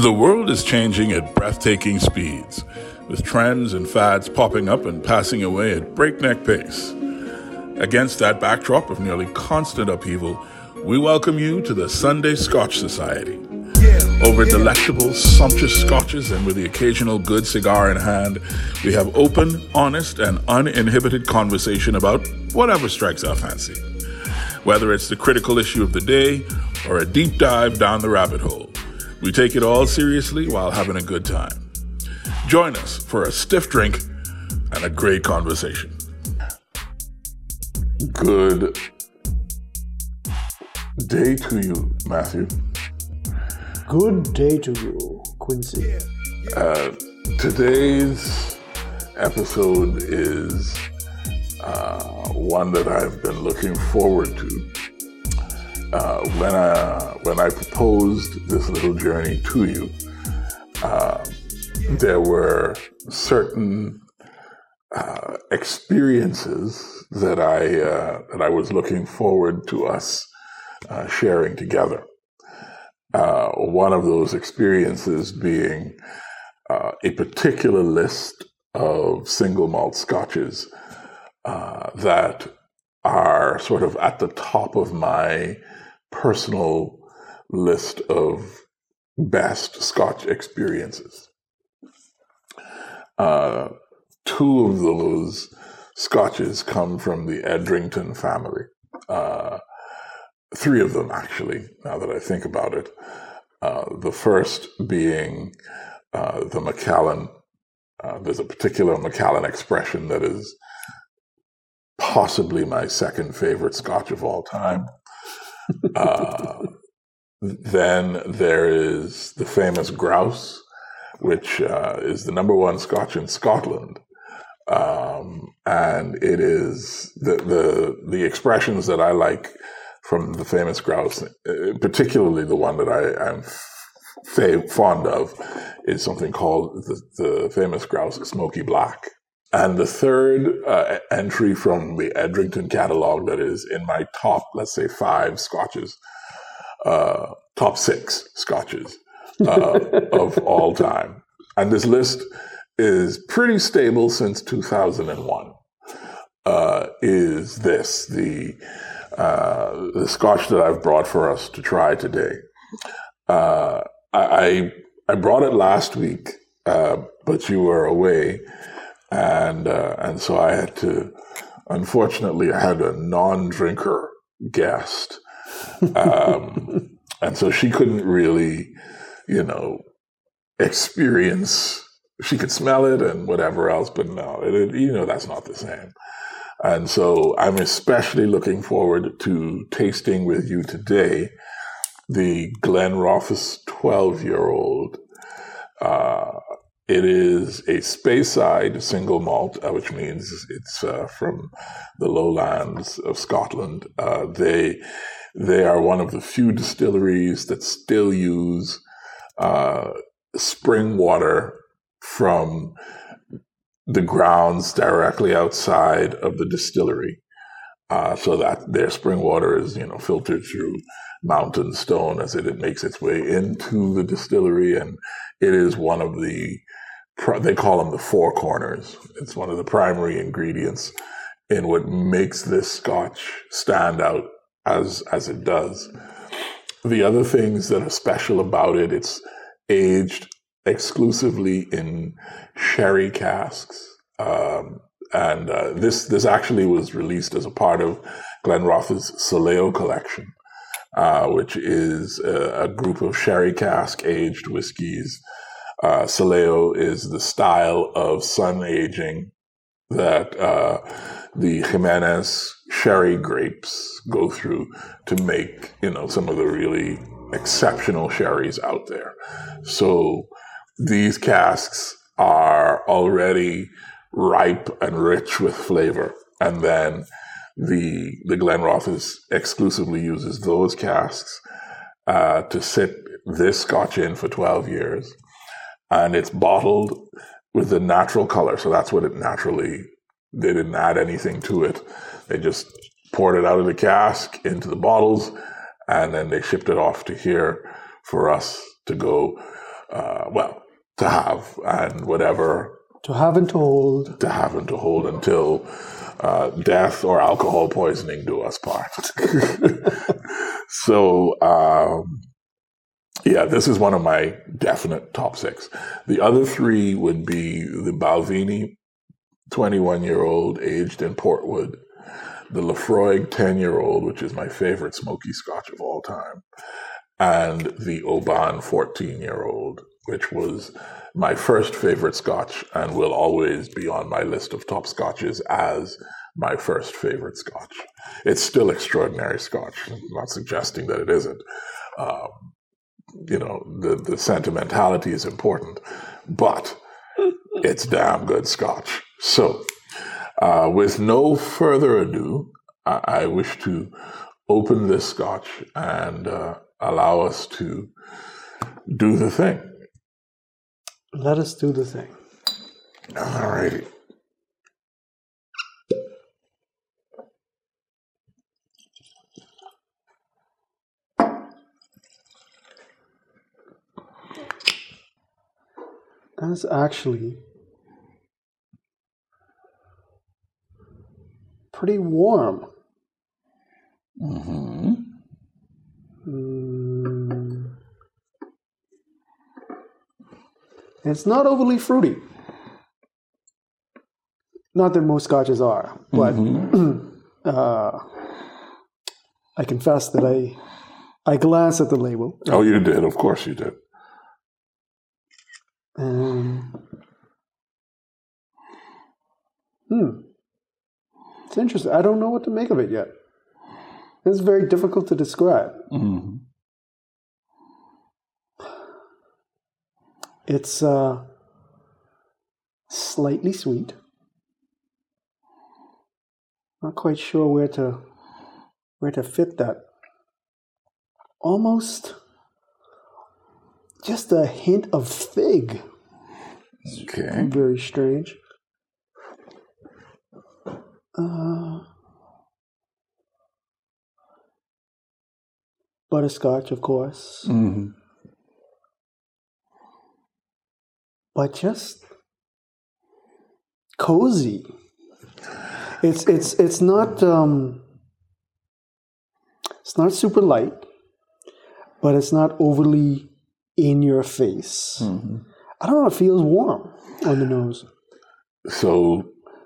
The world is changing at breathtaking speeds, with trends and fads popping up and passing away at breakneck pace. Against that backdrop of nearly constant upheaval, we welcome you to the Sunday Scotch Society. Over delectable, sumptuous scotches and with the occasional good cigar in hand, we have open, honest, and uninhibited conversation about whatever strikes our fancy. Whether it's the critical issue of the day or a deep dive down the rabbit hole, we take it all seriously while having a good time. Join us for a stiff drink and a great conversation. Good day to you, Matthew. Good day to you, Quincy. Today's episode is one that I've been looking forward to. When I proposed this little journey to you, there were certain experiences that I was looking forward to us sharing together. One of those experiences being a particular list of single malt scotches that are sort of at the top of my personal list of best Scotch experiences. Two of those Scotches come from the Edrington family. Three of them, actually, now that I think about it. The first being the Macallan. There's a particular Macallan expression that is possibly my second favorite Scotch of all time. Then there is the famous Grouse, which is the number one Scotch in Scotland. And it is the expressions that I like from the famous Grouse, particularly the one that I am fond of, is something called the famous Grouse Smoky Black. And the third entry from the Edrington catalog that is in my top, let's say, 5 Scotches, top 6 Scotches of all time. And this list is pretty stable since 2001. Is this the Scotch that I've brought for us to try today? I brought it last week, but you were away. And so I had to, unfortunately, I had a non-drinker guest. And so she couldn't really, experience, she could smell it and whatever else, but no, that's not the same. And so I'm especially looking forward to tasting with you today the Glenrothes 12-year-old. It is a Speyside single malt, which means it's from the lowlands of Scotland. They are one of the few distilleries that still use spring water from the grounds directly outside of the distillery, so that their spring water is, filtered through mountain stone as it makes its way into the distillery, and it is one of the they call them the four corners. It's one of the primary ingredients in what makes this Scotch stand out as it does. The other things that are special about it, it's aged exclusively in sherry casks. And this actually was released as a part of Glenrothes' Soleo collection, which is a group of sherry cask aged whiskies. Soleo is the style of sun aging that the Jimenez sherry grapes go through to make, some of the really exceptional sherries out there. So these casks are already ripe and rich with flavor. And then the Glenrothes exclusively uses those casks to sit this Scotch in for 12 years. And it's bottled with the natural color. So that's what it naturally, they didn't add anything to it. They just poured it out of the cask into the bottles, and then they shipped it off to here for us to go to have, and whatever. To have and to hold. To have and to hold until death or alcohol poisoning do us part. So, this is one of my definite top 6. The other 3 would be the Balvenie 21-year-old aged in Portwood, the Laphroaig 10-year-old, which is my favorite smoky Scotch of all time, and the Oban 14-year-old, which was my first favorite Scotch and will always be on my list of top Scotches as my first favorite Scotch. It's still extraordinary Scotch. I'm not suggesting that it isn't. The sentimentality is important, but it's damn good Scotch. So, with no further ado, I wish to open this Scotch and allow us to do the thing. Let us do the thing. All righty. That's actually pretty warm. Mm-hmm. It's not overly fruity. Not that most Scotches are, but I confess that I glanced at the label. Oh, you did. Of course you did. It's interesting. I don't know what to make of it yet. It's very difficult to describe. Mm-hmm. It's slightly sweet. Not quite sure where to fit that. Almost just a hint of fig. Okay. Very strange. Butterscotch, of course. Mm-hmm. But just cozy. It's not super light, but it's not overly in your face. Mm-hmm. I don't know. It feels warm on the nose. So,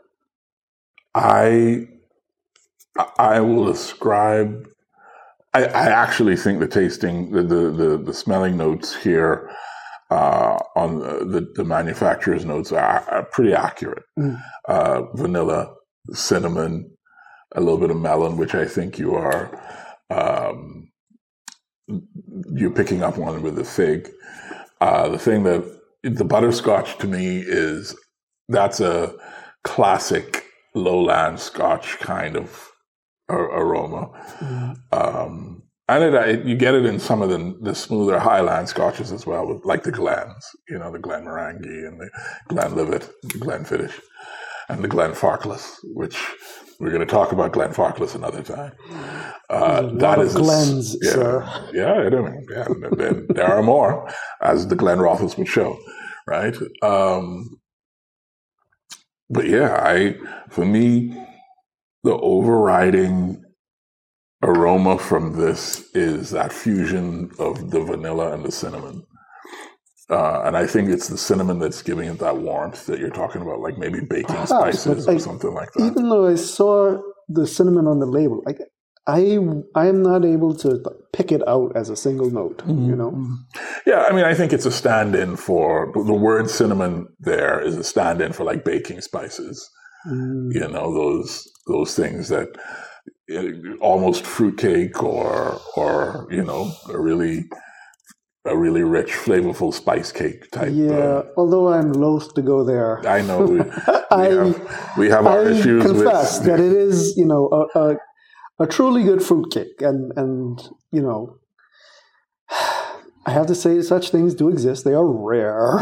I will ascribe. I actually think the tasting, the smelling notes here on the manufacturer's notes are pretty accurate. Vanilla, cinnamon, a little bit of melon, which I think you are you're picking up on with the fig. The thing that the butterscotch to me that's a classic lowland Scotch kind of aroma. And you get it in some of the smoother Highland Scotches as well, like the Glens, the Glenmorangie and the Glenlivet, the Glenfiddich, and the Glenfarclas, which we're going to talk about Glenfarclas another time. That is Glens, sir. Yeah, there are more, as the Glenrothes would show, right? But yeah, for me, the overriding aroma from this is that fusion of the vanilla and the cinnamon. And I think it's the cinnamon that's giving it that warmth that you're talking about, like maybe baking spices or something like that. Even though I saw the cinnamon on the label, I am not able to pick it out as a single note, Yeah, I mean, I think it's a stand-in for, the word cinnamon there is a stand-in for like baking spices. Those things that almost fruitcake or a really rich, flavorful spice cake type. Yeah, although I'm loath to go there. I know we have our issues with. I confess that it is, a truly good fruitcake, and I have to say such things do exist. They are rare.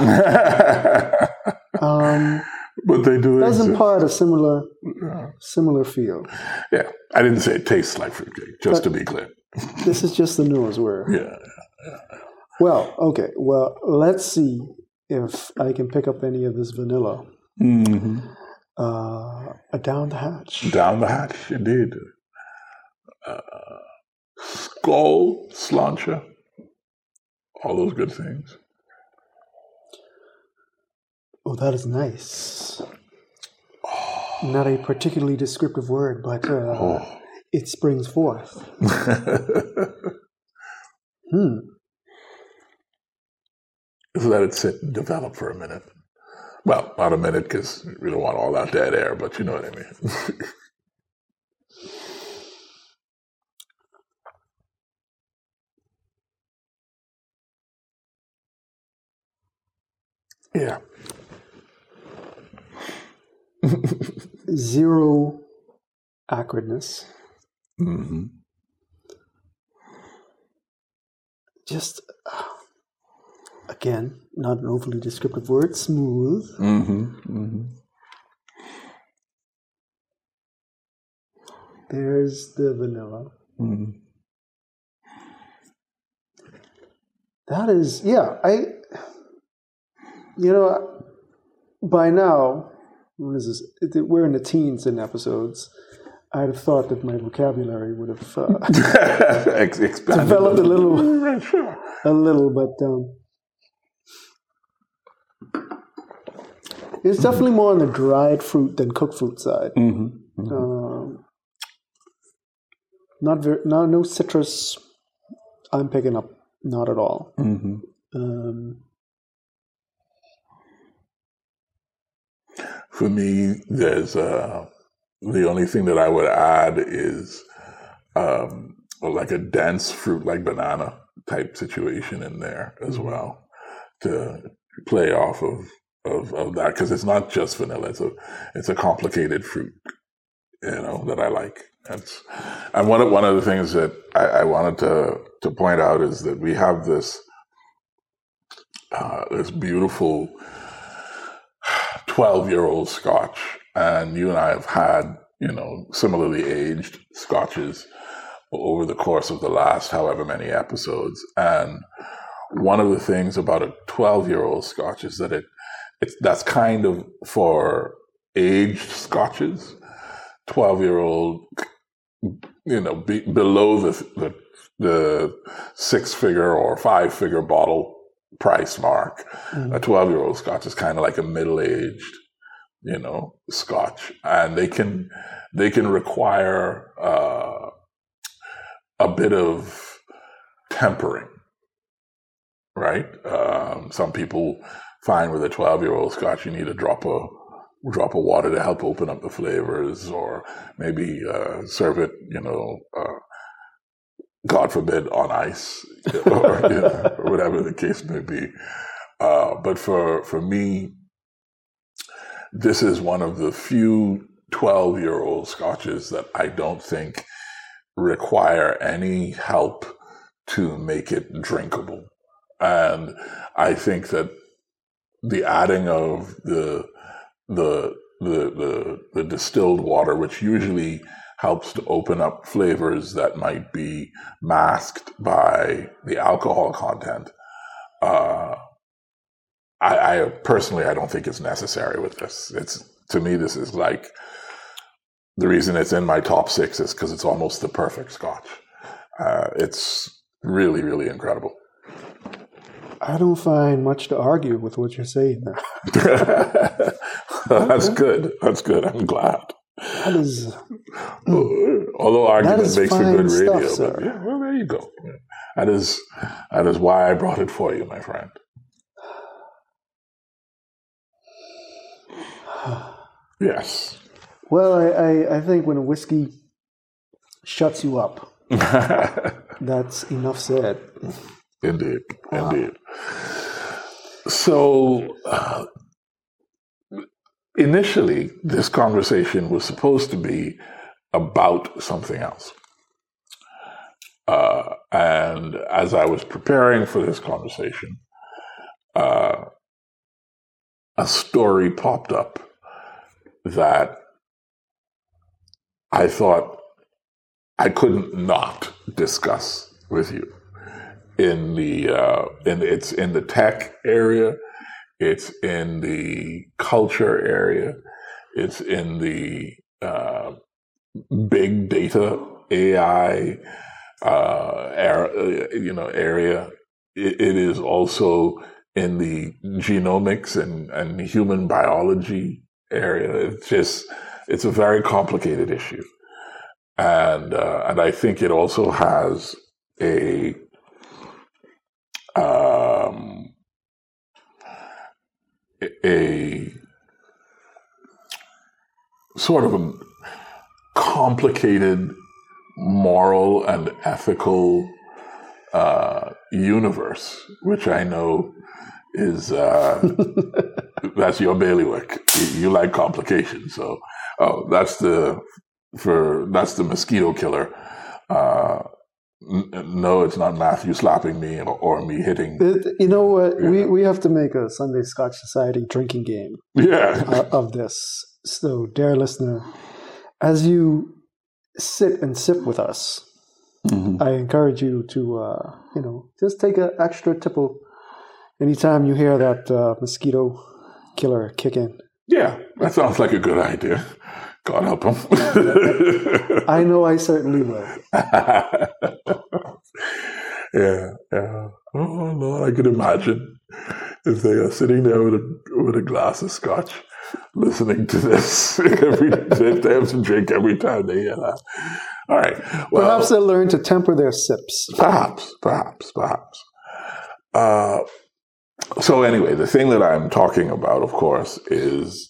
But they do exist. Does impart a similar feel. Yeah, I didn't say it tastes like fruitcake, just to be clear. This is just the nose where. Yeah. Well, okay. Well, let's see if I can pick up any of this vanilla. Mm-hmm. Down the hatch. Down the hatch, indeed. Skull, sláinte, all those good things. Oh, that is nice. Not a particularly descriptive word, but it springs forth. Just let it sit and develop for a minute. Well, not a minute because we don't want all that dead air, but you know what I mean. Yeah. Zero acridness. Mm-hmm. Just, again, not an overly descriptive word, smooth. Mm-hmm. Mm-hmm. There's the vanilla. Mm-hmm. That is, by now, what is this? We're in the teens in episodes. I'd have thought that my vocabulary would have developed a little, but it's definitely more on the dried fruit than cooked fruit side. Mm-hmm. Mm-hmm. No citrus. I'm picking up, not at all. Mm-hmm. For me, there's the only thing that I would add is like a dense fruit like banana type situation in there as well to play off of that, because it's not just vanilla, it's a complicated fruit, that I like. And one of the things that I wanted to point out is that we have this beautiful 12-year-old Scotch, and you and I have had, similarly aged Scotches over the course of the last however many episodes. And one of the things about a 12-year-old Scotch is that that's kind of for aged Scotches. 12-year-old, below the 6-figure or 5-figure bottle price mark. A 12-year-old Scotch is kind of like a middle-aged, Scotch, and they can require a bit of tempering, right? Some people find with a 12-year-old Scotch you need a drop of water to help open up the flavors, or maybe serve it, God forbid, on ice, or whatever the case may be. But for me, this is one of the few 12-year-old Scotches that I don't think require any help to make it drinkable. And I think that the adding of the distilled water, which usually helps to open up flavors that might be masked by the alcohol content, I personally, I don't think it's necessary with this. To me, this is like, the reason it's in my top 6 is because it's almost the perfect Scotch. It's really, really incredible. I don't find much to argue with what you're saying there. That's good. I'm glad. That is... Although argument makes for good radio. Stuff, but yeah, well, there you go. That is why I brought it for you, my friend. Yes. Well, I think when a whiskey shuts you up, that's enough said. Indeed. Wow. Indeed. So, initially, this conversation was supposed to be about something else. And as I was preparing for this conversation, a story popped up that I thought I couldn't not discuss with you. it's in the tech area, it's in the culture area, it's in the big data AI area. It is also in the genomics and human biology area. It's a very complicated issue, and I think it also has a sort of a complicated moral and ethical universe, which I know is that's your bailiwick. You like complications, so that's the mosquito killer. No, it's not Matthew slapping me or me hitting. You know what? Yeah. We have to make a Sunday Scotch Society drinking game. Of this. So, dear listener, as you sit and sip with us, I encourage you to just take an extra tipple anytime you hear that mosquito killer kick in. Yeah, that sounds like a good idea. God help him. I know I certainly will. Yeah. Oh, Lord, I could imagine if they are sitting there with a glass of scotch, listening to this if they have to drink every time they hear that. All right. Well, perhaps they'll learn to temper their sips. Perhaps. So anyway, the thing that I'm talking about, of course, is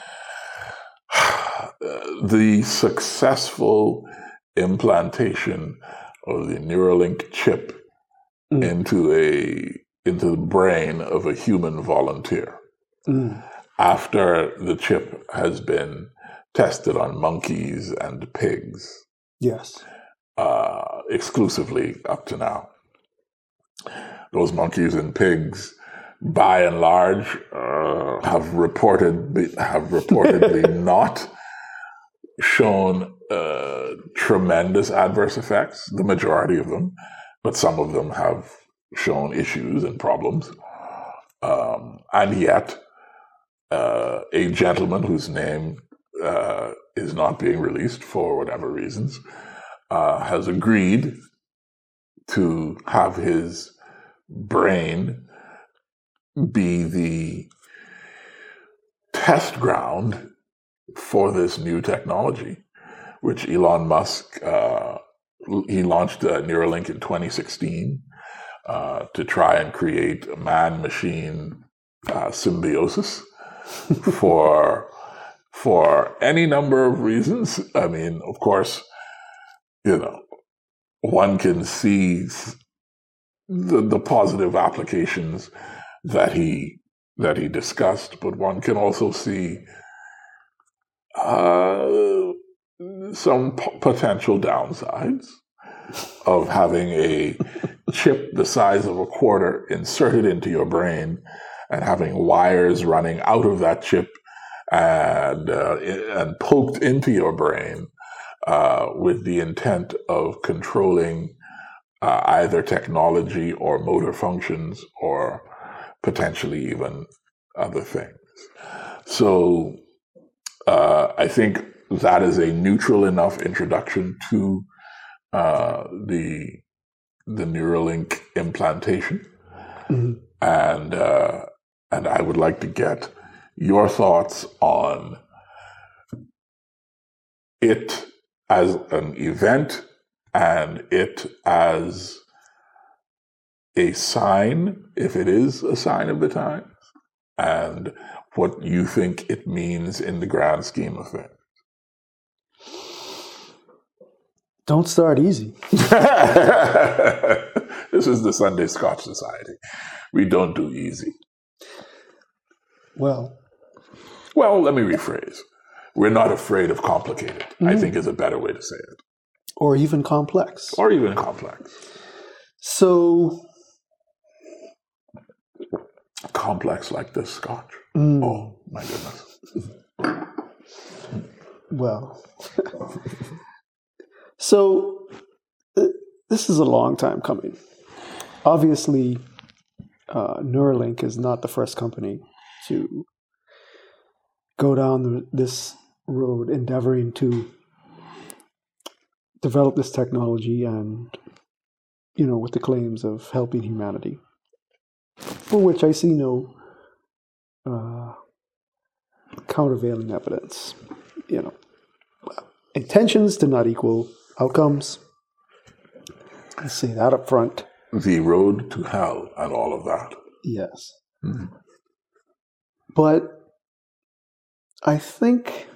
the successful implantation of the Neuralink chip into the brain of a human volunteer after the chip has been tested on monkeys and pigs. Yes. Exclusively up to now. Those monkeys and pigs, by and large, have reportedly not shown tremendous adverse effects, the majority of them, but some of them have shown issues and problems. And yet, a gentleman whose name is not being released for whatever reasons has agreed to have his brain be the test ground for this new technology, which Elon Musk, he launched Neuralink in 2016 to try and create a man-machine symbiosis for any number of reasons. I mean, of course, one can see the positive applications that he discussed, but one can also see some potential downsides of having a chip the size of a quarter inserted into your brain and having wires running out of that chip and poked into your brain with the intent of controlling either technology or motor functions or potentially even other things. So I think that is a neutral enough introduction to the Neuralink implantation. And I would like to get your thoughts on it as an event and it as a sign, if it is a sign of the times, and what you think it means in the grand scheme of things. Don't start easy. This is the Sunday Scotch Society. We don't do easy. Well, let me rephrase. We're not afraid of complicated, I think is a better way to say it. Or even complex. So... complex like this scotch. Oh, my goodness. Well... So, this is a long time coming. obviously, Neuralink is not the first company to go down this road, endeavoring to develop this technology and, with the claims of helping humanity, for which I see no countervailing evidence. Intentions do not equal outcomes. I say that up front. The road to hell and all of that. Yes. Mm-hmm. But I think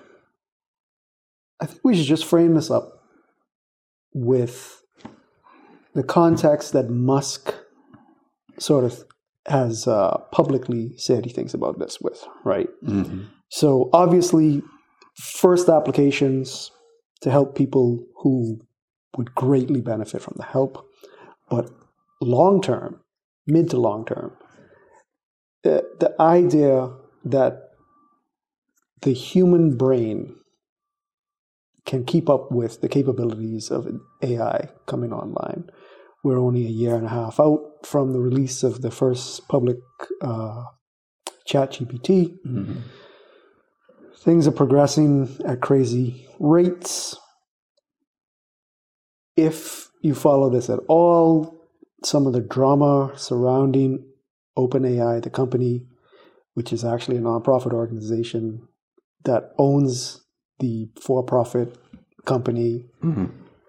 we should just frame this up with the context that Musk sort of has publicly said he thinks about this with, right? Mm-hmm. So obviously, first applications to help people who would greatly benefit from the help, but long term, mid to long term, the idea that the human brain can keep up with the capabilities of AI coming online. We're only a year and a half out from the release of the first public ChatGPT. Mm-hmm. Things are progressing at crazy rates. If you follow this at all, some of the drama surrounding OpenAI, the company, which is actually a nonprofit organization that owns the for-profit company, mm-hmm.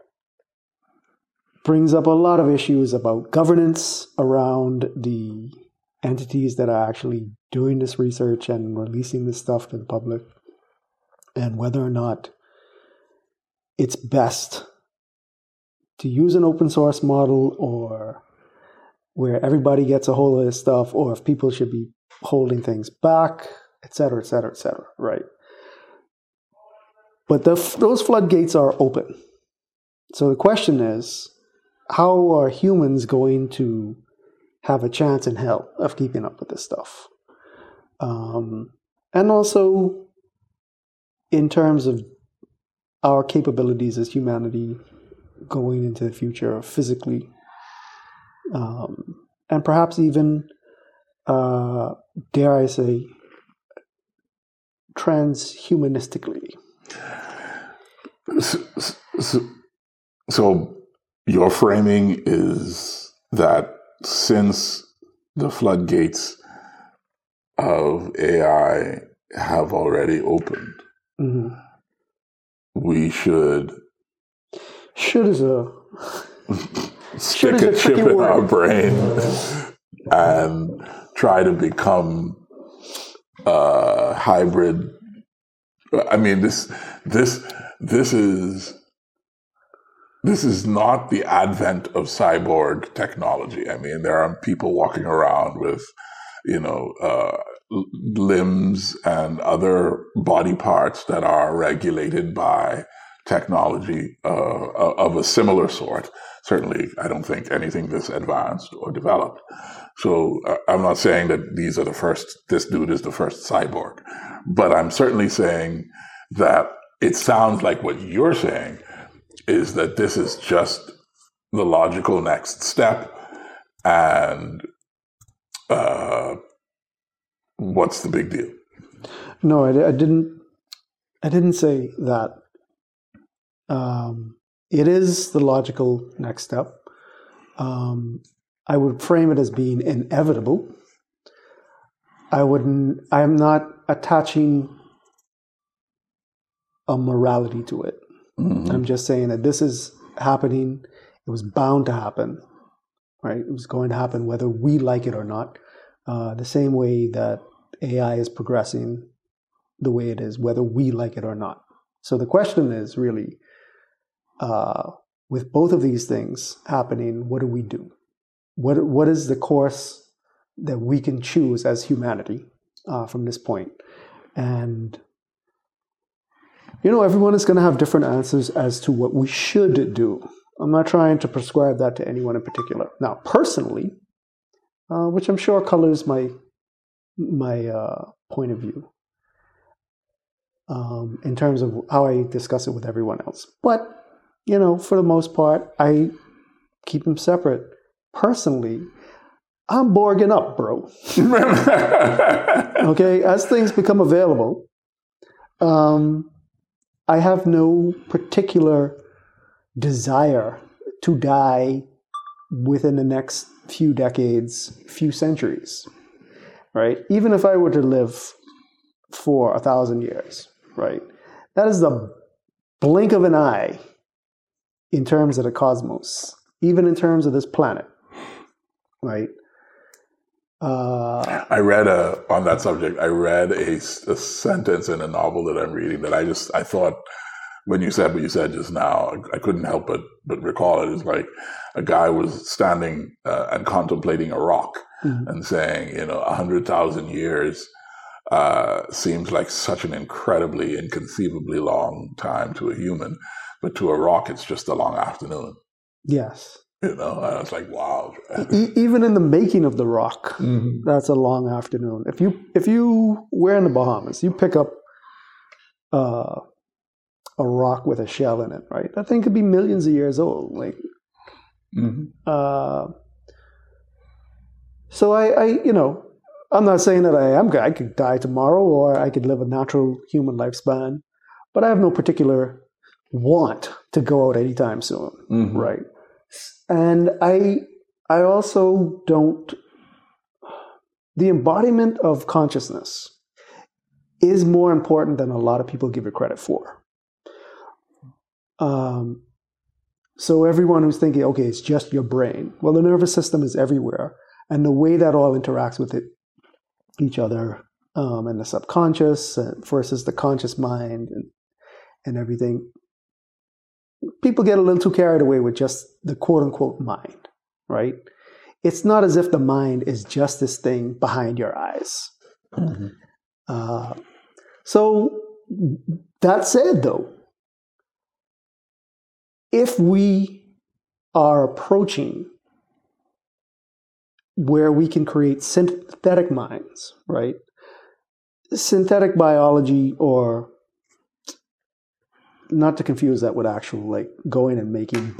brings up a lot of issues about governance around the entities that are actually doing this research and releasing this stuff to the public, and whether or not it's best to use an open source model or where everybody gets a hold of this stuff, or if people should be holding things back, et cetera, et cetera, et cetera, right? But those floodgates are open. So the question is, how are humans going to have a chance in hell of keeping up with this stuff? And also, in terms of our capabilities as humanity going into the future physically, and perhaps even, dare I say, transhumanistically. So your framing is that since the floodgates of AI have already opened, mm-hmm. we should... Should is a... stick a chip in our brain and try to become a hybrid. I mean, this is not the advent of cyborg technology. I mean, there are people walking around with, limbs and other body parts that are regulated by technology of a similar sort. Certainly, I don't think anything this advanced or developed. So I'm not saying that this dude is the first cyborg, but I'm certainly saying that it sounds like what you're saying is that this is just the logical next step, and what's the big deal? No, I didn't say that. It is the logical next step. I would frame it as being inevitable. I'm not attaching a morality to it. Mm-hmm. I'm just saying that this is happening. It was bound to happen, right? It was going to happen whether we like it or not. The same way that AI is progressing the way it is, whether we like it or not. So the question is really, with both of these things happening, what do we do? What is the course that we can choose as humanity from this point? And, everyone is going to have different answers as to what we should do. I'm not trying to prescribe that to anyone in particular. Now, personally, which I'm sure colors my point of view in terms of how I discuss it with everyone else. But, for the most part, I keep them separate. personally, I'm Borging up, bro. Okay, as things become available, I have no particular desire to die within the next few decades, few centuries, right? Even if I were to live for 1,000 years, right? That is the blink of an eye in terms of the cosmos, even in terms of this planet, right? I read on that subject, I read a sentence in a novel that I'm reading that I thought, when you said what you said just now, I couldn't help but recall it. It's like a guy was standing and contemplating a rock and saying, 100,000 years seems like such an incredibly, inconceivably long time to a human, but to a rock, it's just a long afternoon. Yes. And I was like, wow. Even in the making of the rock, that's a long afternoon. If you were in the Bahamas, you pick up a rock with a shell in it, right? That thing could be millions of years old. Like, so I'm not saying that I could die tomorrow or I could live a natural human lifespan, but I have no particular want to go out anytime soon, right? And I also don't. The embodiment of consciousness is more important than a lot of people give it credit for. So everyone who's thinking, okay, it's just your brain. Well, the nervous system is everywhere. And the way that all interacts with each other, and the subconscious versus the conscious mind and everything. People get a little too carried away with just the quote-unquote mind, right? It's not as if the mind is just this thing behind your eyes. So that said, though, if we are approaching where we can create synthetic minds, right? Synthetic biology, or not to confuse that with actual, like, going and making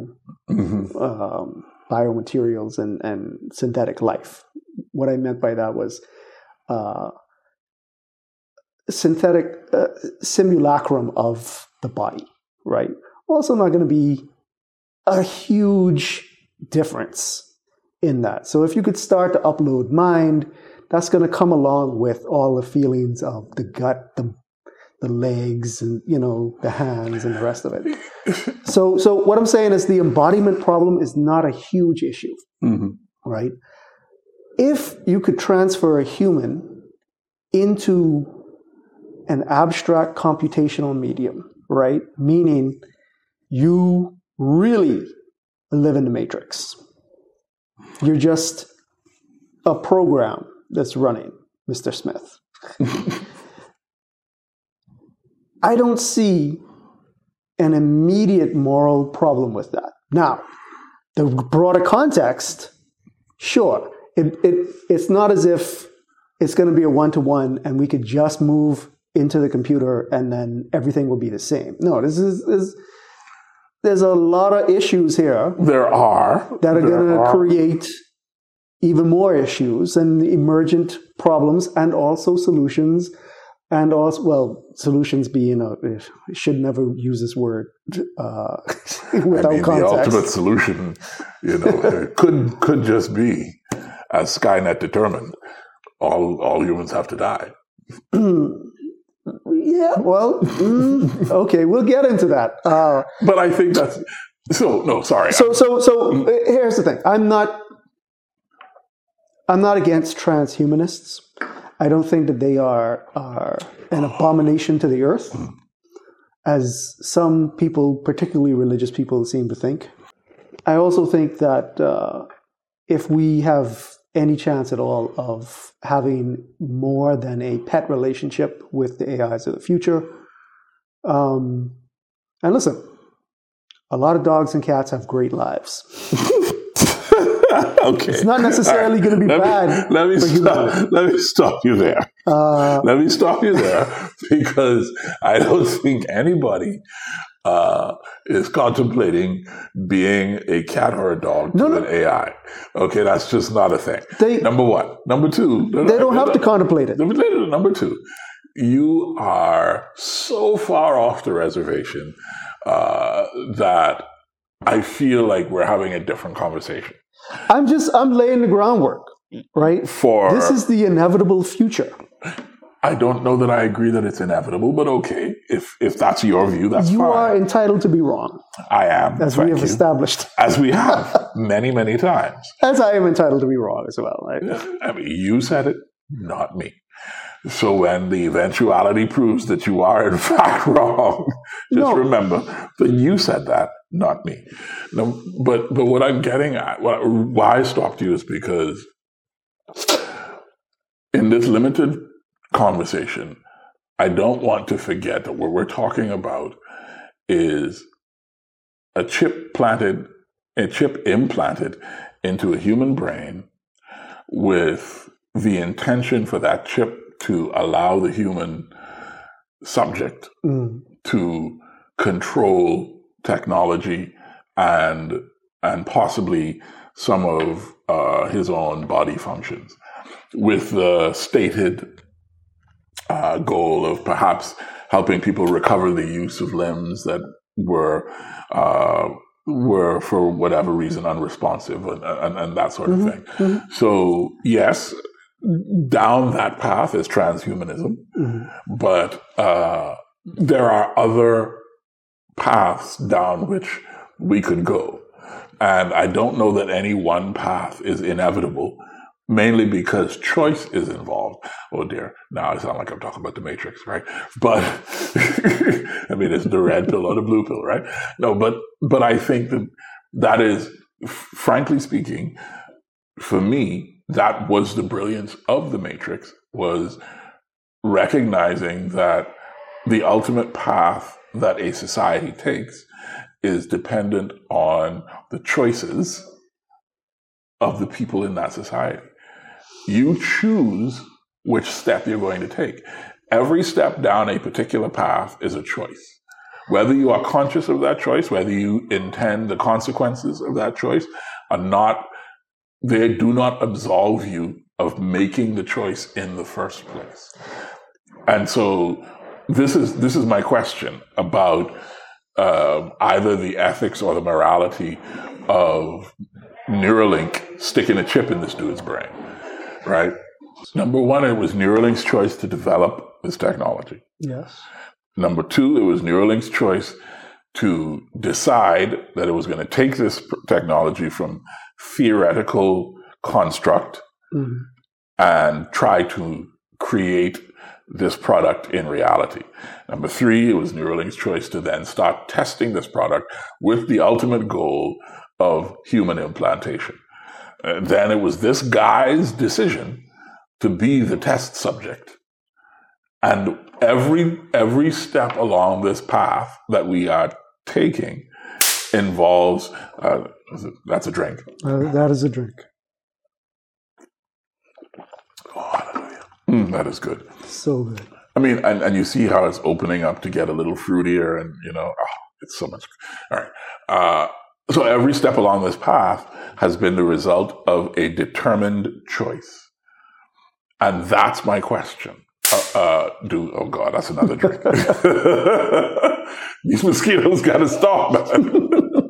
biomaterials and synthetic life. What I meant by that was synthetic simulacrum of the body, right? Also not going to be a huge difference in that. So if you could start to upload mind, that's going to come along with all the feelings of the gut, the legs, and the hands and the rest of it. So what I'm saying is the embodiment problem is not a huge issue, right? If you could transfer a human into an abstract computational medium, right? Meaning you really live in the matrix. You're just a program that's running, Mr. Smith. I don't see an immediate moral problem with that. Now, the broader context, sure. It's not as if it's going to be a one-to-one and we could just move into the computer and then everything will be the same. No, there's a lot of issues here. There are. That are going to create even more issues and emergent problems, and also solutions. And also, well, solutions being I should never use this word without context. The ultimate solution, could just be, as Skynet determined, all humans have to die. Yeah, well, okay, we'll get into that. But I think that's no. Sorry. So here's the thing. I'm not against transhumanists. I don't think that they are an abomination to the earth, as some people, particularly religious people, seem to think. I also think that if we have any chance at all of having more than a pet relationship with the AIs of the future, and listen, a lot of dogs and cats have great lives. Okay. It's not necessarily going to be bad. Let me stop you there. Let me stop you there, because I don't think anybody is contemplating being a cat or a dog to an AI. Okay, that's just not a thing. Number one. Number two. They don't have to contemplate it. Number two, you are so far off the reservation that I feel like we're having a different conversation. I'm laying the groundwork, right? This is the inevitable future. I don't know that I agree that it's inevitable, but okay. If that's your view, that's fine. You are entitled to be wrong. I am. As we have established. As we have many, many times. As I am entitled to be wrong as well. Right? I mean, you said it, not me. So when the eventuality proves that you are in fact wrong, remember that you said that, not me. No, but what I'm getting at, why I stopped you is because in this limited conversation, I don't want to forget that what we're talking about is a chip implanted into a human brain with the intention for that chip to allow the human subject to control technology and possibly some of his own body functions, with the stated goal of perhaps helping people recover the use of limbs that were for whatever reason unresponsive and that sort of thing. Mm-hmm. So yes, down that path is transhumanism, but there are other paths down which we could go. And I don't know that any one path is inevitable, mainly because choice is involved. Oh dear, now I sound like I'm talking about the Matrix, right? But, I mean, it's the red pill or the blue pill, right? No, but I think that is, frankly speaking, for me, that was the brilliance of the Matrix, was recognizing that the ultimate path that a society takes is dependent on the choices of the people in that society. You choose which step you're going to take. Every step down a particular path is a choice. Whether you are conscious of that choice, whether you intend the consequences of that choice are not, they do not absolve you of making the choice in the first place. And so this is my question about either the ethics or the morality of Neuralink sticking a chip in this dude's brain, right? Number one, it was Neuralink's choice to develop this technology. Yes. Number two, it was Neuralink's choice to decide that it was going to take this technology from theoretical construct and try to create this product in reality. Number three, it was Neuralink's choice to then start testing this product with the ultimate goal of human implantation. And then it was this guy's decision to be the test subject. And every step along this path that we are taking involves, that's a drink. That is a drink. Oh, hallelujah. That is good. So good. I mean, and you see how it's opening up to get a little fruitier and, it's so much. All right. So every step along this path has been the result of a determined choice. And that's my question. Oh God, that's another drink. These mosquitoes got to stop, man.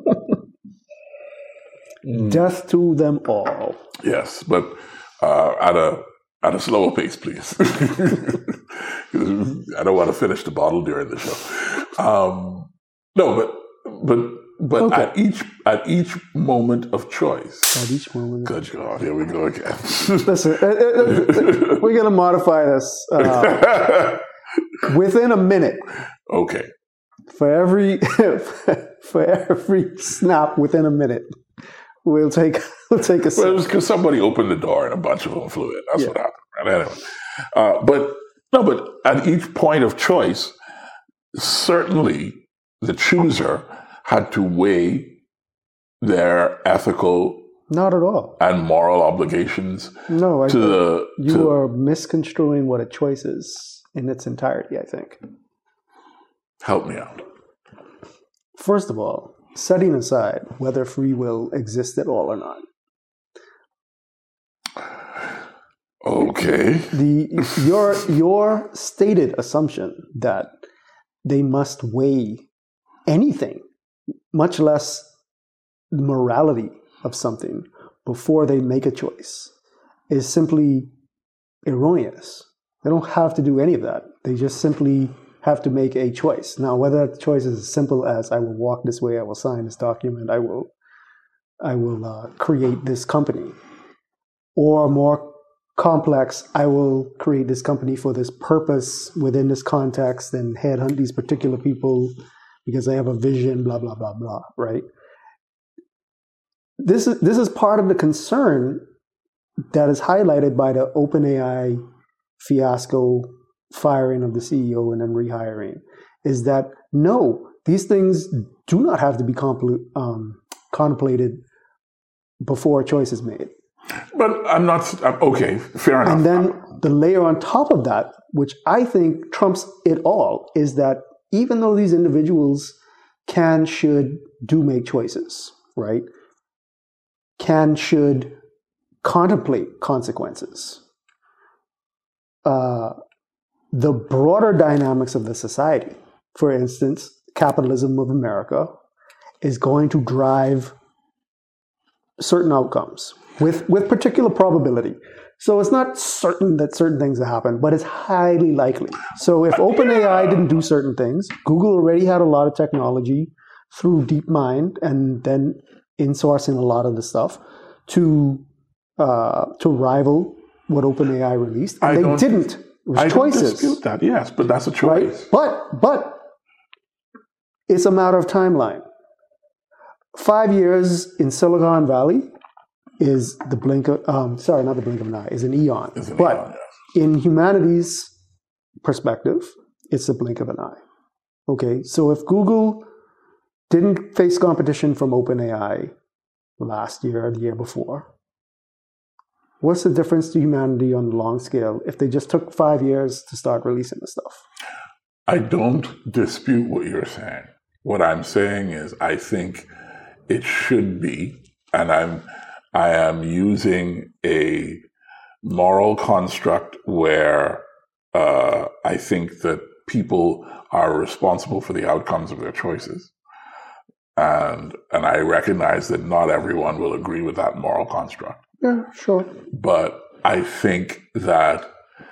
Death to them all. Yes, but at a slower pace, please. I don't want to finish the bottle during the show. No, but okay. at each moment of choice. At each moment. Good God, here we go again. Listen, we're going to modify this within a minute. Okay. For every snap within a minute, we'll take a sip. Well, it was because somebody opened the door and a bunch of them flew in. That's what happened. Right? Anyway, but at each point of choice, certainly the chooser had to weigh their ethical, not at all, and moral obligations. No, you are misconstruing what a choice is in its entirety, I think. Help me out. first of all, setting aside whether free will exists at all or not. Okay. Your stated assumption that they must weigh anything, much less the morality of something, before they make a choice, is simply erroneous. They don't have to do any of that. They just simply have to make a choice. Now, whether that choice is as simple as I will walk this way, I will sign this document, I will create this company, or more complex, I will create this company for this purpose within this context and headhunt these particular people because I have a vision, blah, blah, blah, blah, right? This is part of the concern that is highlighted by the OpenAI fiasco, firing of the CEO and then rehiring, is that no, these things do not have to be contemplated before a choice is made. But I'm not, okay, fair enough. And then the layer on top of that, which I think trumps it all, is that even though these individuals do make choices, right? Should contemplate consequences. The broader dynamics of the society, for instance, capitalism of America, is going to drive certain outcomes with particular probability. So it's not certain that certain things will happen, but it's highly likely. So if OpenAI didn't do certain things, Google already had a lot of technology through DeepMind and then insourcing a lot of the stuff to rival what OpenAI released. And they didn't. It was choices. I don't dispute that, yes, but that's a choice. Right? But it's a matter of timeline. 5 years in Silicon Valley is the blink of, not the blink of an eye, is an eon. But in humanity's perspective, it's a blink of an eye. Okay, so if Google didn't face competition from OpenAI last year or the year before, what's the difference to humanity on the long scale if they just took 5 years to start releasing the stuff? I don't dispute what you're saying. What I'm saying is I think it should be, and I am using a moral construct where I think that people are responsible for the outcomes of their choices. And I recognize that not everyone will agree with that moral construct. Yeah, sure. But I think that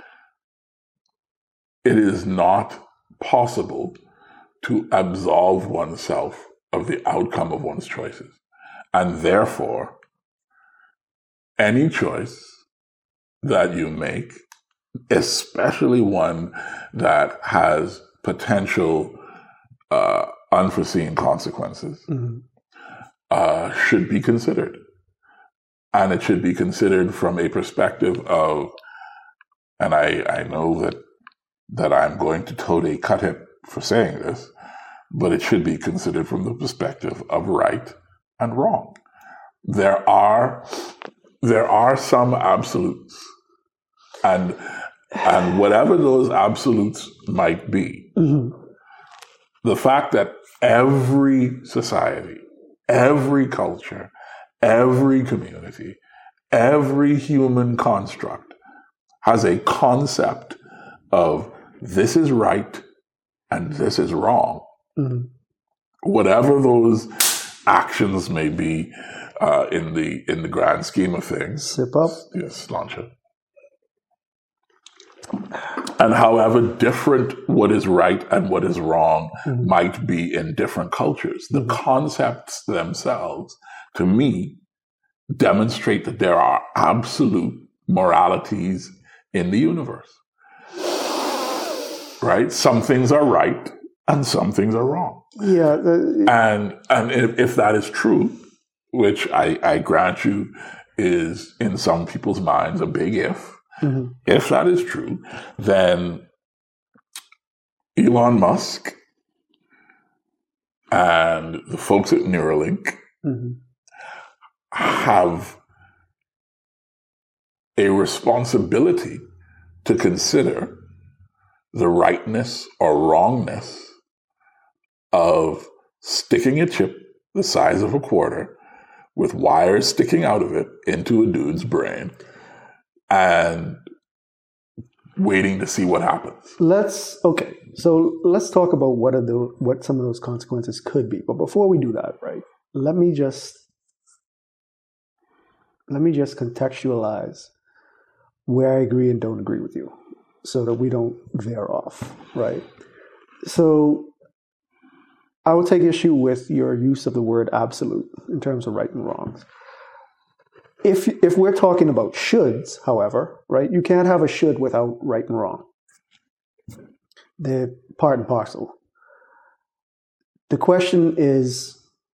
it is not possible to absolve oneself of the outcome of one's choices. And therefore, any choice that you make, especially one that has potential unforeseen consequences, should be considered. And it should be considered from a perspective of, and I know that I'm going to totally cut him for saying this, but it should be considered from the perspective of right and wrong. There are some absolutes, and whatever those absolutes might be, the fact that every society, every culture, every community, every human construct has a concept of this is right and this is wrong. Whatever those actions may be in the grand scheme of things. Sip up. Yes, Lancha. And however different what is right and what is wrong might be in different cultures, the concepts themselves, to me, demonstrate that there are absolute moralities in the universe. Right? Some things are right and some things are wrong. Yeah. And if that is true, which I grant you is in some people's minds a big if, if that is true, then Elon Musk and the folks at Neuralink have a responsibility to consider the rightness or wrongness of sticking a chip the size of a quarter with wires sticking out of it into a dude's brain and waiting to see what happens. So let's talk about what some of those consequences could be. But before we do that, right, let me just contextualize where I agree and don't agree with you so that we don't veer off, right? So I will take issue with your use of the word absolute in terms of right and wrongs. If we're talking about shoulds, however, right, you can't have a should without right and wrong. They're part and parcel. The question is,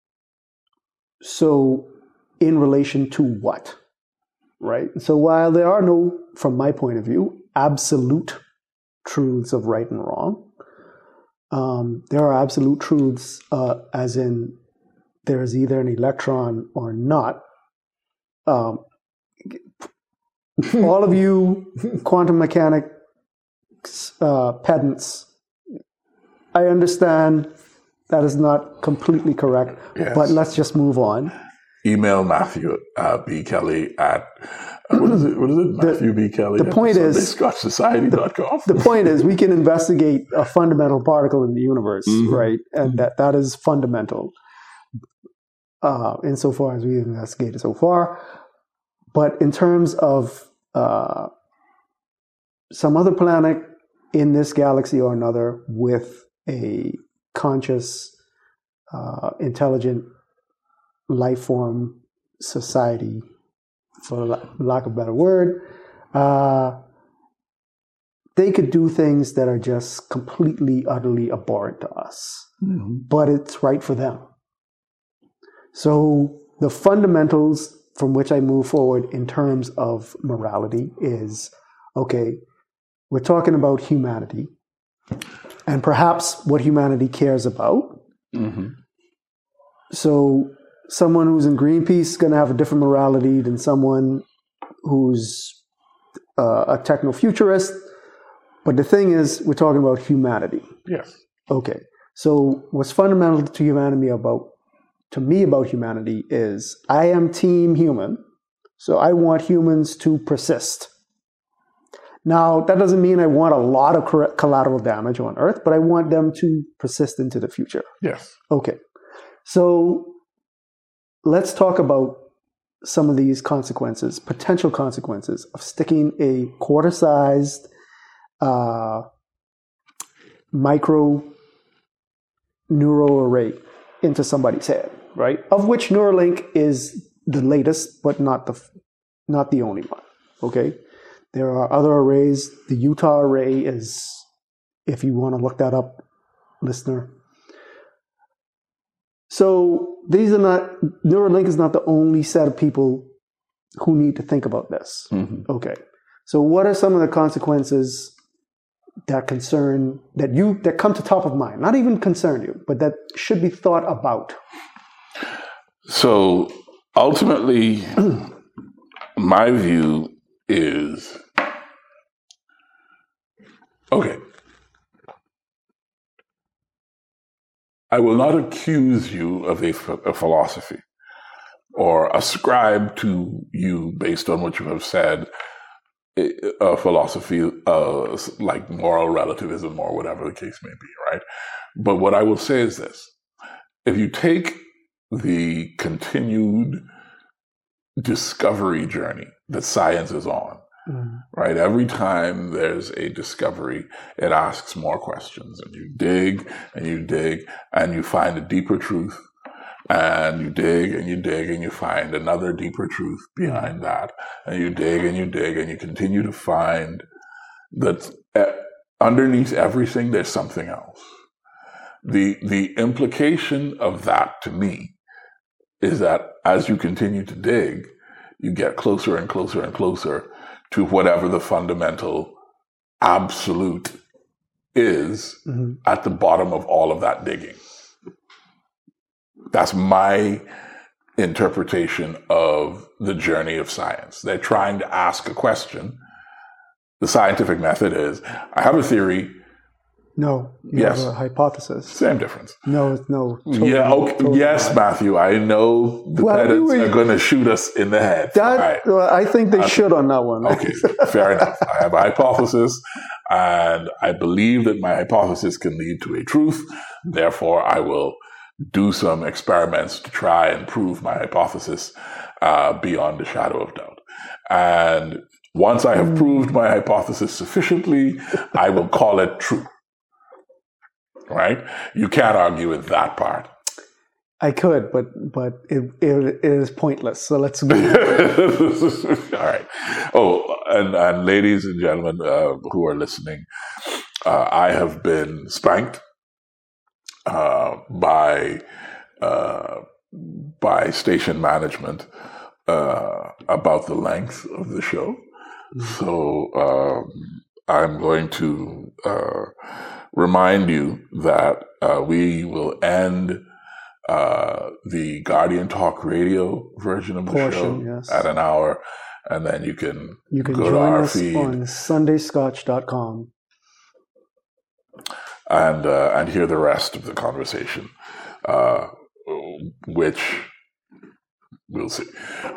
so in relation to what, right? So while there are no, from my point of view, absolute truths of right and wrong, there are absolute truths as in there's either an electron or not. All of you quantum mechanics pedants, I understand that is not completely correct, but let's just move on. Email Matthew B. Kelly at what is it? Matthew B. Kelly. The point is SundayScotchSociety.com. The point is we can investigate a fundamental particle in the universe, right? And that is fundamental insofar as we investigated so far. But in terms of some other planet in this galaxy or another with a conscious, intelligent life form society, for lack of a better word, they could do things that are just completely, utterly abhorrent to us. But it's right for them. So the fundamentals from which I move forward in terms of morality is, okay, we're talking about humanity and perhaps what humanity cares about. So someone who's in Greenpeace is going to have a different morality than someone who's a techno-futurist. But the thing is, we're talking about humanity. Yes. Okay. So what's fundamental to humanity about humanity is I am team human. So I want humans to persist. Now, that doesn't mean I want a lot of collateral damage on Earth, but I want them to persist into the future. Yes. Okay. So let's talk about some of these consequences, potential consequences of sticking a quarter-sized micro neural array into somebody's head, right? Of which Neuralink is the latest, but not the only one. Okay, there are other arrays. The Utah array is, if you want to look that up, listener. So Neuralink is not the only set of people who need to think about this. Okay, so what are some of the consequences that come to top of mind? Not even concern you, but that should be thought about. So ultimately, my view is, okay, I will not accuse you of a philosophy or ascribe to you, based on what you have said, a philosophy like moral relativism or whatever the case may be, right? But what I will say is this. If you take the continued discovery journey that science is on, right? Every time there's a discovery, it asks more questions, and you dig and you dig and you find a deeper truth, and you dig and you dig and you find another deeper truth behind that, and you dig and you dig and you continue to find that underneath everything there's something else. The implication of that to me is that as you continue to dig, you get closer and closer and closer to whatever the fundamental absolute is at the bottom of all of that digging. That's my interpretation of the journey of science. They're trying to ask a question. The scientific method is, I have a theory, No. You have a hypothesis. Same difference. No, it's no. Totally yes, Matthew. I know the pedants are going to shoot us in the head. Well, I think they should on that one. Okay, fair enough. I have a hypothesis, and I believe that my hypothesis can lead to a truth. Therefore, I will do some experiments to try and prove my hypothesis beyond a shadow of doubt. And once I have proved my hypothesis sufficiently, I will call it true. Right? You can't argue with that part. I could, but it is pointless. So let's go. All right. Oh, and ladies and gentlemen who are listening, I have been spanked by station management about the length of the show. So I'm going to remind you that we will end the Guardian Talk Radio version of the show at an hour, and then you can go to our feed on sundayscotch.com and hear the rest of the conversation, which we'll see.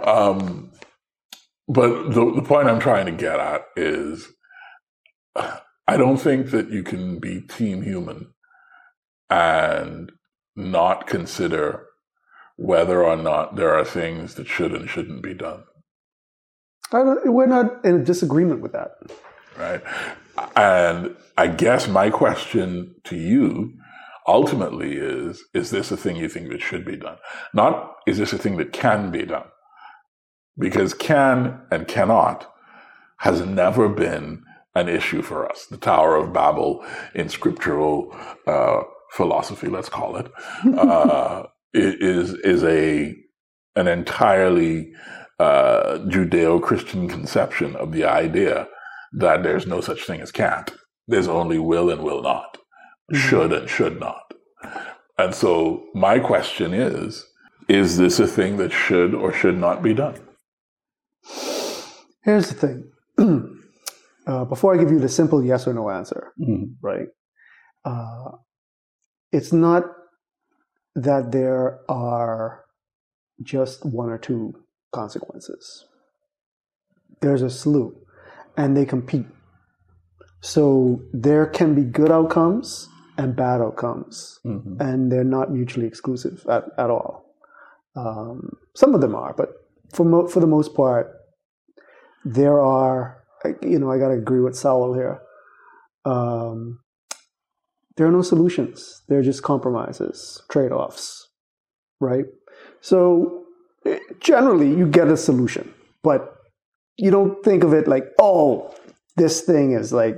But the point I'm trying to get at is, I don't think that you can be team human and not consider whether or not there are things that should and shouldn't be done. We're not in disagreement with that. Right. And I guess my question to you ultimately is this a thing you think that should be done? Not, is this a thing that can be done? Because can and cannot has never been an issue for us. The Tower of Babel in scriptural philosophy, let's call it, is an entirely Judeo-Christian conception of the idea that there's no such thing as can't. There's only will and will not, should and should not. And so my question is this a thing that should or should not be done? Here's the thing. Before I give you the simple yes or no answer, right? It's not that there are just one or two consequences. There's a slew, and they compete. So there can be good outcomes and bad outcomes, and they're not mutually exclusive at all. Some of them are, but for the most part, there are. I got to agree with Saul here. There are no solutions. They're just compromises, trade-offs, right? So generally, you get a solution, but you don't think of it like, oh, this thing is like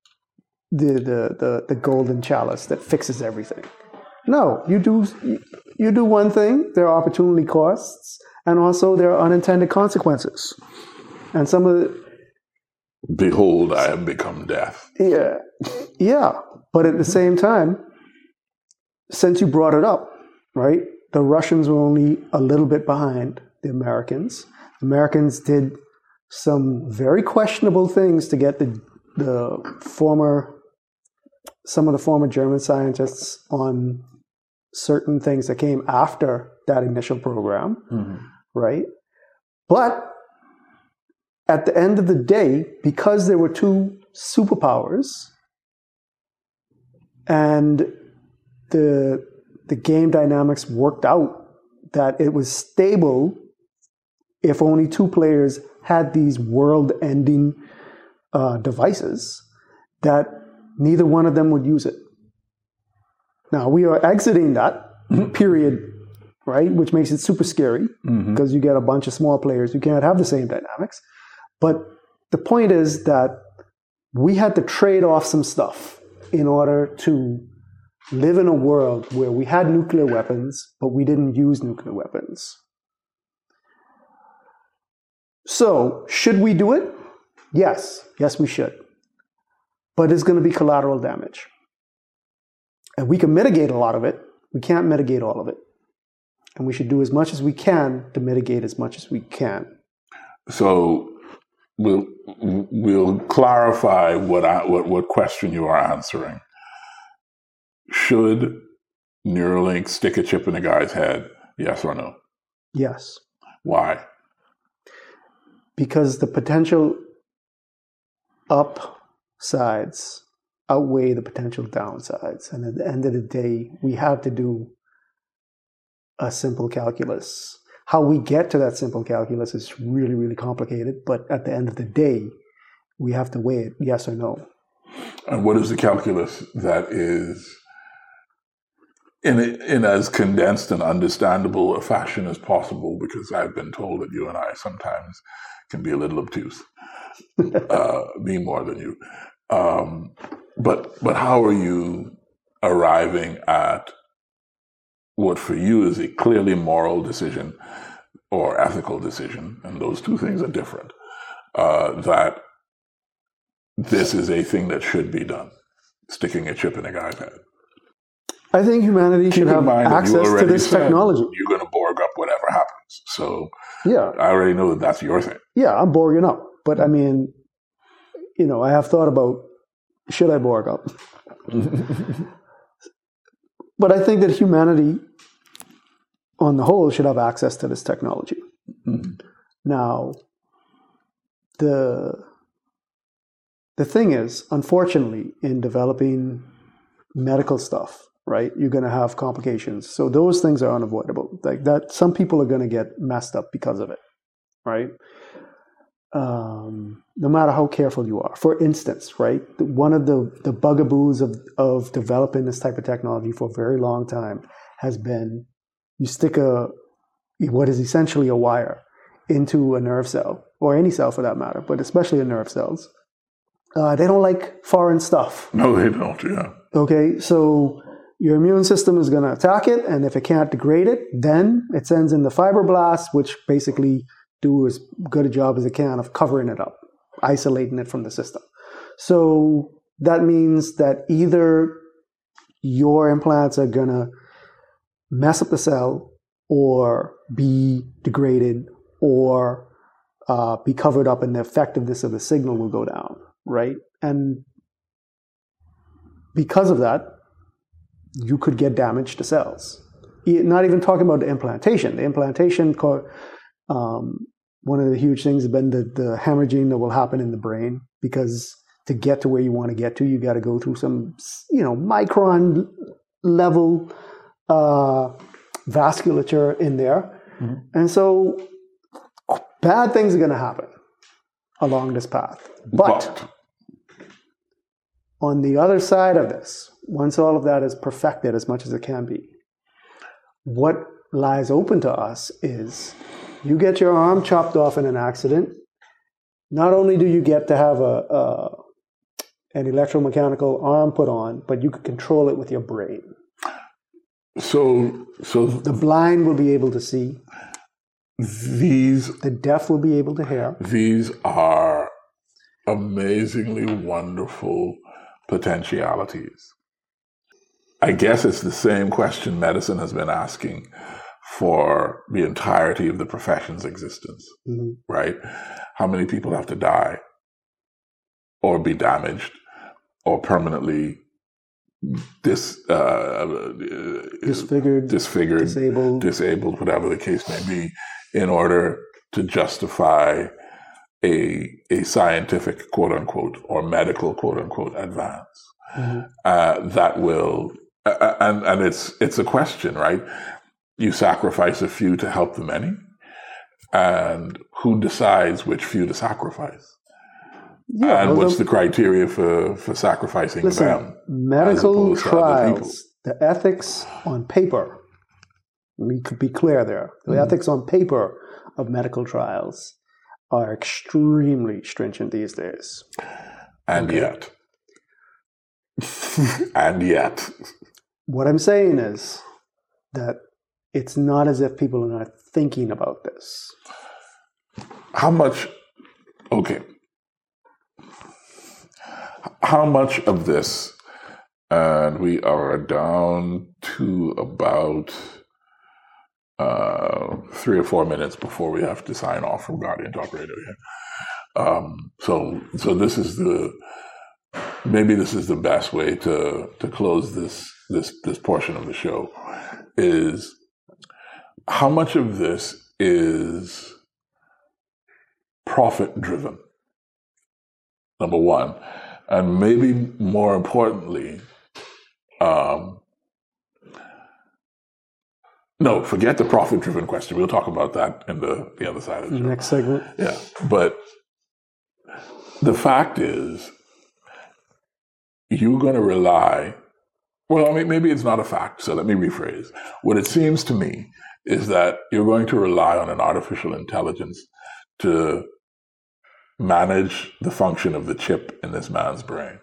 the golden chalice that fixes everything. No, you do one thing. There are opportunity costs, and also there are unintended consequences, and some of the behold, I have become death. Yeah. But at the same time, since you brought it up, right, the Russians were only a little bit behind the Americans. The Americans did some very questionable things to get some of the former German scientists on certain things that came after that initial program, right? But at the end of the day, because there were two superpowers and the game dynamics worked out that it was stable if only two players had these world-ending devices, that neither one of them would use it. Now, we are exiting that period, right, which makes it super scary because you get a bunch of small players who can't have the same dynamics. But the point is that we had to trade off some stuff in order to live in a world where we had nuclear weapons, but we didn't use nuclear weapons. So, should we do it? Yes. Yes, we should. But it's going to be collateral damage. And we can mitigate a lot of it. We can't mitigate all of it. And we should do as much as we can to mitigate as much as we can. So, we'll clarify what question you are answering. should Neuralink stick a chip in a guy's head? Yes or no? Yes. Why? Because the potential upsides outweigh the potential downsides. And at the end of the day, we have to do a simple calculus. How we get to that simple calculus is really, really complicated. But at the end of the day, we have to weigh it, yes or no. And what is the calculus that is in as condensed and understandable a fashion as possible? Because I've been told that you and I sometimes can be a little obtuse, me more than you. But how are you arriving at what for you is a clearly moral decision or ethical decision, and those two things are different, that this is a thing that should be done, sticking a chip in a guy's head? I think humanity should have access to this technology. You're going to Borg up whatever happens. So yeah, I already know that that's your thing. Yeah, I'm Borging up. But I mean, I have thought about, should I Borg up? But I think that humanity, on the whole, should have access to this technology. Mm-hmm. Now, the thing is, unfortunately, in developing medical stuff, right, you're going to have complications. So those things are unavoidable. Like that, some people are going to get messed up because of it, right? No matter how careful you are. For instance, right, one of the bugaboos of developing this type of technology for a very long time has been you stick what is essentially a wire into a nerve cell, or any cell for that matter, but especially in nerve cells. They don't like foreign stuff. No, they don't, yeah. Okay, so your immune system is going to attack it, and if it can't degrade it, then it sends in the fibroblasts, which basically do as good a job as it can of covering it up, isolating it from the system. So that means that either your implants are going to mess up the cell, or be degraded, or be covered up, and the effectiveness of the signal will go down, right? And because of that, you could get damage to cells. Not even talking about the implantation. The implantation, one of the huge things has been the hemorrhaging that will happen in the brain, because to get to where you want to get to, you got to go through some, micron level vasculature in there. Mm-hmm. And so bad things are going to happen along this path. But on the other side of this, once all of that is perfected as much as it can be, what lies open to us is you get your arm chopped off in an accident. Not only do you get to have an electromechanical arm put on, but you can control it with your brain. So the blind will be able to see. The deaf will be able to hear. These are amazingly wonderful potentialities. I guess it's the same question medicine has been asking for the entirety of the profession's existence, mm-hmm. right? How many people have to die or be damaged or permanently disfigured, disabled, whatever the case may be, in order to justify a scientific, quote unquote, or medical, quote unquote, advance. Mm-hmm. That will, and it's a question, right? You sacrifice a few to help the many, and who decides which few to sacrifice? Yeah, and what's the criteria for sacrificing them? Medical trials, the ethics on paper, we could be clear there. The ethics on paper of medical trials are extremely stringent these days. And yet. What I'm saying is that it's not as if people are not thinking about this. How much of this, and we are down to about 3 or 4 minutes before we have to sign off from Guardian Talk Radio here. So this is maybe this is the best way to close this portion of the show, is how much of this is profit driven, number one, and maybe more importantly, no, forget the profit driven question. We'll talk about that in the other side of the show. Next segment. Yeah, but the fact is, you're going to rely, well, I mean, maybe it's not a fact, so let me rephrase. What it seems to me is that you're going to rely on an artificial intelligence to manage the function of the chip in this man's brain.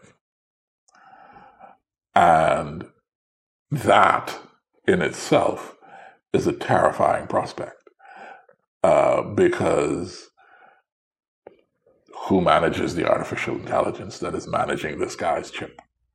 And that in itself is a terrifying prospect, because who manages the artificial intelligence that is managing this guy's chip?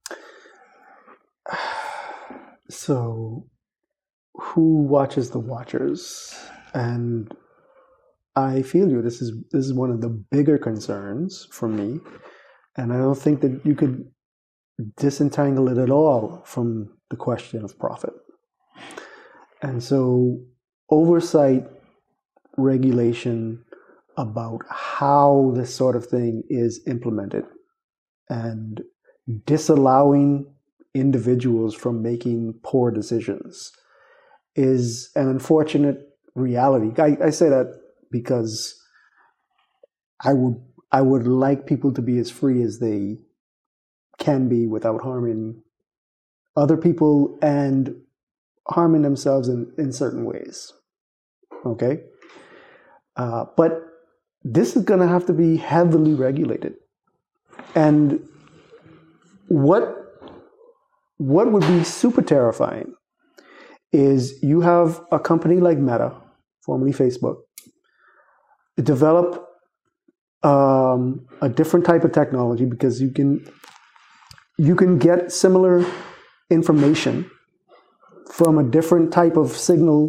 So, who watches the watchers? And I feel you. This is one of the bigger concerns for me, and I don't think that you could disentangle it at all from the question of profit. And so, oversight, regulation about how this sort of thing is implemented, and disallowing individuals from making poor decisions is an unfortunate reality. I say that because I would like people to be as free as they can be without harming other people and harming themselves in certain ways. Okay? But this is going to have to be heavily regulated. And what would be super terrifying is you have a company like Meta, formerly Facebook, develop a different type of technology, because you can get similar information from a different type of signal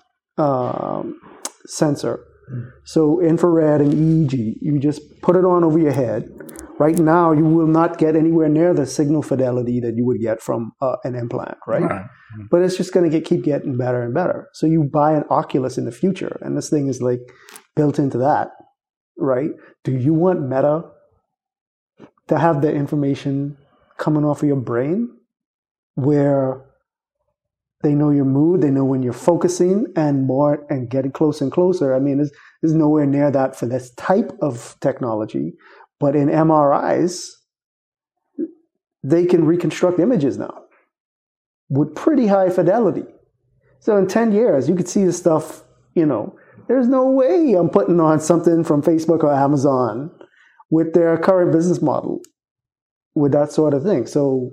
sensor. So infrared and EEG, you just put it on over your head. Right now, you will not get anywhere near the signal fidelity that you would get from an implant, right? But it's just going to keep getting better and better. So you buy an Oculus in the future, and this thing is like built into that, right? Do you want Meta to have the information coming off of your brain where they know your mood, they know when you're focusing and getting closer and closer? I mean, there's nowhere near that for this type of technology. But in MRIs, they can reconstruct images now with pretty high fidelity. So in 10 years, you could see the stuff, there's no way I'm putting on something from Facebook or Amazon with their current business model with that sort of thing. So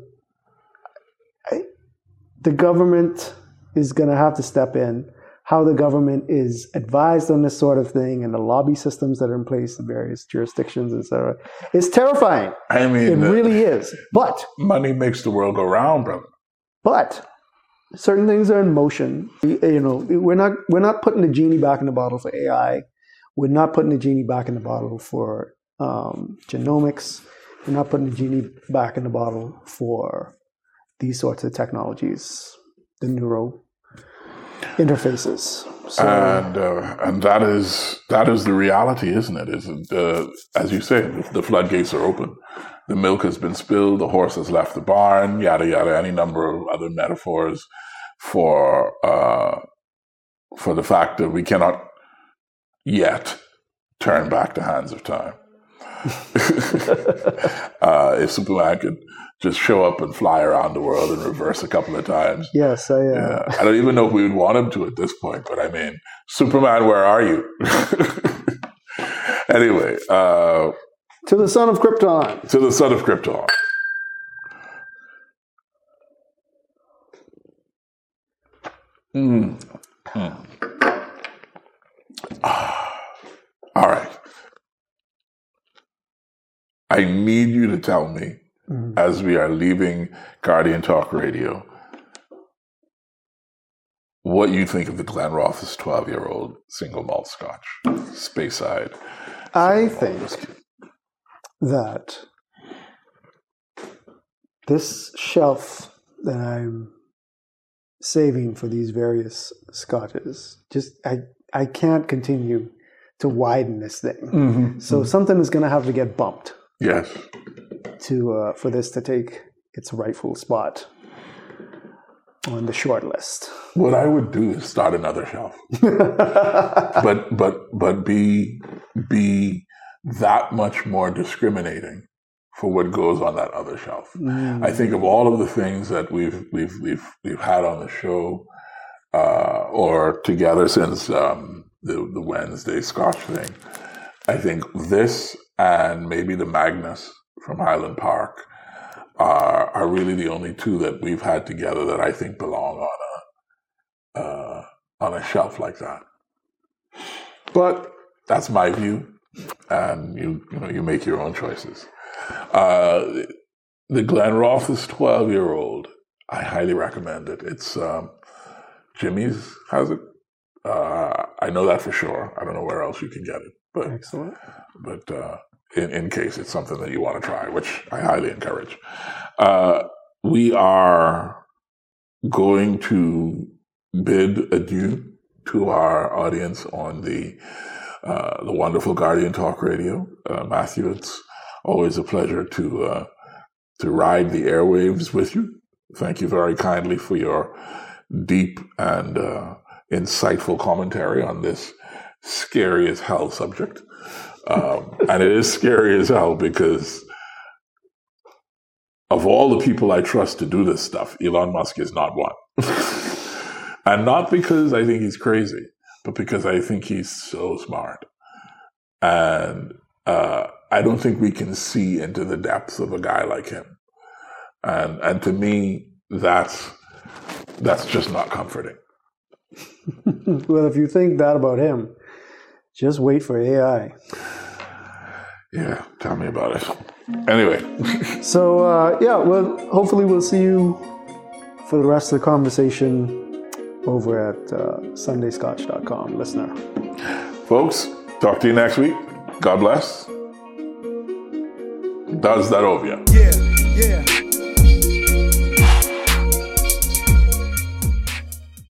the government is going to have to step in. How the government is advised on this sort of thing and the lobby systems that are in place in various jurisdictions, etc. It's terrifying. I mean, it really is. But money makes the world go round, brother. But certain things are in motion. We're not putting the genie back in the bottle for AI. We're not putting the genie back in the bottle for genomics. We're not putting the genie back in the bottle for these sorts of technologies, the neuro interfaces. So, and that is the reality, isn't it? As you say, the floodgates are open. The milk has been spilled. The horse has left the barn. Yada yada. Any number of other metaphors for the fact that we cannot yet turn back the hands of time. If Superman could just show up and fly around the world in reverse a couple of times. Yes, I don't even know if we would want him to at this point, but I mean, Superman, where are you? Anyway. To the son of Krypton. To the son of Krypton. All right. I need you to tell me, as we are leaving Guardian Talk Radio, what you think of the Glenrothes 12-year-old single malt scotch, Speyside. I think that this shelf that I'm saving for these various scotches, just I can't continue to widen this thing. Mm-hmm. So something is going to have to get bumped. Yes. To for this to take its rightful spot on the short list. What I would do is start another shelf, but be that much more discriminating for what goes on that other shelf. I think of all of the things that we've had on the show or together since the Wednesday Scotch thing. I think this and maybe the Magnus from Highland Park are really the only two that we've had together that I think belong on a shelf like that. But that's my view, and you make your own choices. The Glenrothes 12-year-old, I highly recommend it. It's Jimmy's has it. I know that for sure. I don't know where else you can get it. But, excellent. But in case it's something that you want to try, which I highly encourage. We are going to bid adieu to our audience on the wonderful Guardian Talk Radio. Matthew, it's always a pleasure to ride the airwaves with you. Thank you very kindly for your deep and insightful commentary on this scary as hell subject. And it is scary as hell because of all the people I trust to do this stuff, Elon Musk is not one. And not because I think he's crazy, but because I think he's so smart. And I don't think we can see into the depths of a guy like him. And to me, that's just not comforting. Well, if you think that about him, just wait for AI. Yeah, tell me about it. Anyway. So, well, hopefully we'll see you for the rest of the conversation over at sundayscotch.com, listener. Folks, talk to you next week. God bless. Does that over you? Yeah.